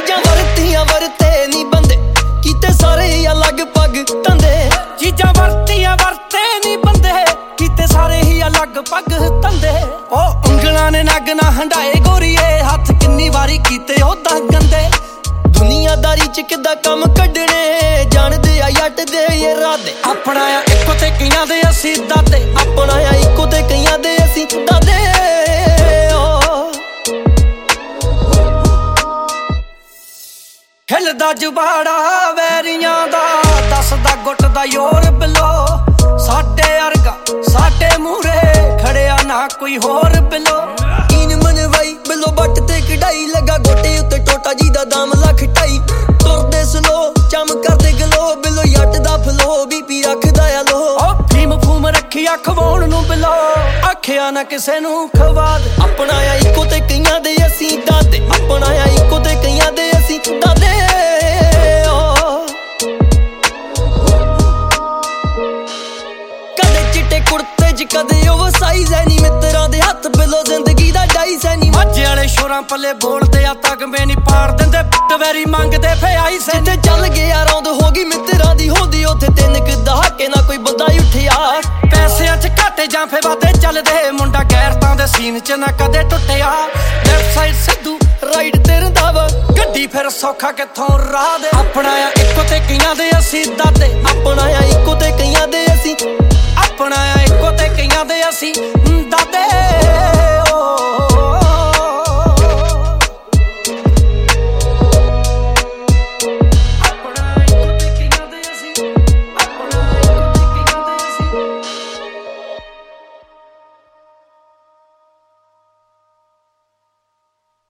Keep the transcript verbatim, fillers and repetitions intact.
ਚੀਜ਼ਾਂ ਵਰਤੀਆਂ ਵਰਤੇ ਨੀ ਬੰਦੇ, ਕੀਤੇ ਸਾਰੇ ਹੀ ਅਲੱਗ ਪੱਗ ਧੰਦੇ। ਚੀਜ਼ਾਂ ਵਰਤੀਆਂ ਵਰਤੇ ਨੀ ਬੰਦੇ, ਕੀਤੇ ਸਾਰੇ ਹੀ ਅਲੱਗ ਪੱਗ ਧੰਦੇ। ਉਹ ਉਂਗਲਾਂ ਨੇ ਨੱਗ ਨਾ ਹੰਡਾਏ ਗੋਰੀਏ, ਹੱਥ ਕਿੰਨੀ ਵਾਰੀ ਕੀਤੇ ਉਹਦਾ ਗੰਦੇ। ਦੁਨੀਆਦਾਰੀ ਚ ਕਿੱਦਾਂ ਕੰਮ ਕੱਢਣੇ, ਜਾਣਦੇ ਆ ਜੱਟ ਦੇ ਇਰਾਦੇ। ਆਪਣਾ ਆ ਇੱਕੋ ਤੇ ਕਈਆਂ ਦੇ ਅਸੀਂ ਦਾਦੇ, ਆਪਣਾ ਆ ਇੱਕੋ ਤੇ ਕਈਆਂ ਦੇ ਅਸੀਂ ਦਾਦੇ। ਹਿਲਦਾ ਜੁਬਾੜਾ ਵੈਰੀਆਂ ਦਾ, ਦੱਸਦਾ ਗੁੱਟ ਦਾ ਯੋਰ ਬਿਲੋ। ਸਾਡੇ ਅਰਗਾ ਸਾਡੇ ਮੂਹਰੇ ਖੜਿਆ ਨਾ ਕੋਈ ਹੋਰ ਬਿਲੋ। ਕੀਨ ਮਨਵਾਈ ਬਿਲੋ ਬੱਟ ਤੇ ਕਢਾਈ, ਲੱਗਾ ਗੋਟੇ ਉੱਤੇ ਟੋਟਾ ਜੀ ਦਾ ਦਾਮ ਲੱਖ ਢਾਈ। ਤੁਰਦੇ ਸਲੋ ਚਮ ਕਰਦੇ ਗਲੋ, ਬਿਲੋ ਜੱਟ ਦਾ ਫਲੋ ਬੀਪੀ ਰੱਖਦਾ ਆ ਲੋ। ਉਹ ਫੀਮ ਫੂਮ ਰੱਖੀ ਖਵਾਉਣ ਨੂੰ ਬਿਲੋ, ਆਖਿਆ ਨਾ ਕਿਸੇ ਨੂੰ ਖਵਾ ਦੇ। ਆਪਣਾ ਆ ਇੱਕੋ ਤੇ ਕਈਆਂ ਦੇ ਅਸੀਂ ਦਾਦੇ, ਆਪਣਾ ਆ ਇੱਕੋ ਤੇ ਕਈਆਂ ਦੇ ਅਸੀਂ ਦਾਦੇ। ਕਦੇ ਚਿੱਟੇ ਕੁੜਤੇ ਚ ਕਦੇ ਓਵਰ ਸਾਈਜ਼ ਐ ਨੀ, ਮਿੱਤਰਾਂ ਦੇ ਹੱਥ ਬਿਲੋ ਜ਼ਿੰਦਗੀ ਦਾ ਡਾਈਸ ਐ ਨੀ। ਮਾਝੇ ਵਾਲੇ ਸ਼ੋਰਾਂ ਪੱਲੇ ਬੋਲਦੇ ਆ ਤਗਮੇ ਨੀ ਪਾੜ ਦਿੰਦੇ, ਵੈਰੀ ਮੰਗਦੇ ਫੇ ਆਈ ਸੇ। ਜਿੱਥੇ ਚੱਲ ਗਿਆ ਰੌਂਦ ਹੋ ਗਈ ਮਿੱਤਰਾਂ ਦੀ ਹੁੰਦੀ, ਉੱਥੇ ਤਿੰਨ ਕੁ ਦਹਾਕੇ ਨਾ ਕੋਈ ਬੰਦਾ ਉੱਠਿਆ। ਪੈਸਿਆਂ ਚ ਘਾਟੇ ਜਾਂ ਫੇ ਵਾਧੇ ਚੱਲਦੇ, ਮੁੰਡਾ ਗੈਰਤਾਂ ਦੇ ਸੀਨ ਚ ਨਾ ਕਦੇ ਟੁੱਟਿਆ। ਲੈਫਟ ਸਾਈਡ ਸਿੱਧੂ ਰਾਈਟ ਤੇ ਰੰਧਾਵਾ, ਗੱਡੀ ਫਿਰ ਸੌਖਾ ਕਿੱਥੋਂ ਰਾਹ ਦੇ। ਆਪਣਾ ਆ ਇੱਕੋ ਤੇ ਕਈਆਂ ਦੇ ਅਸੀਂ ਦਾਦੇ, ਆਪਣਾ ਆ ਇੱਕੋ ਤੇ ਕਈਆਂ ਦੇ ਅਸੀਂ, ਆਪਣਾ ਆ ਇੱਕੋ ਤੇ ਕਈਆਂ ਦੇ ਅਸੀਂ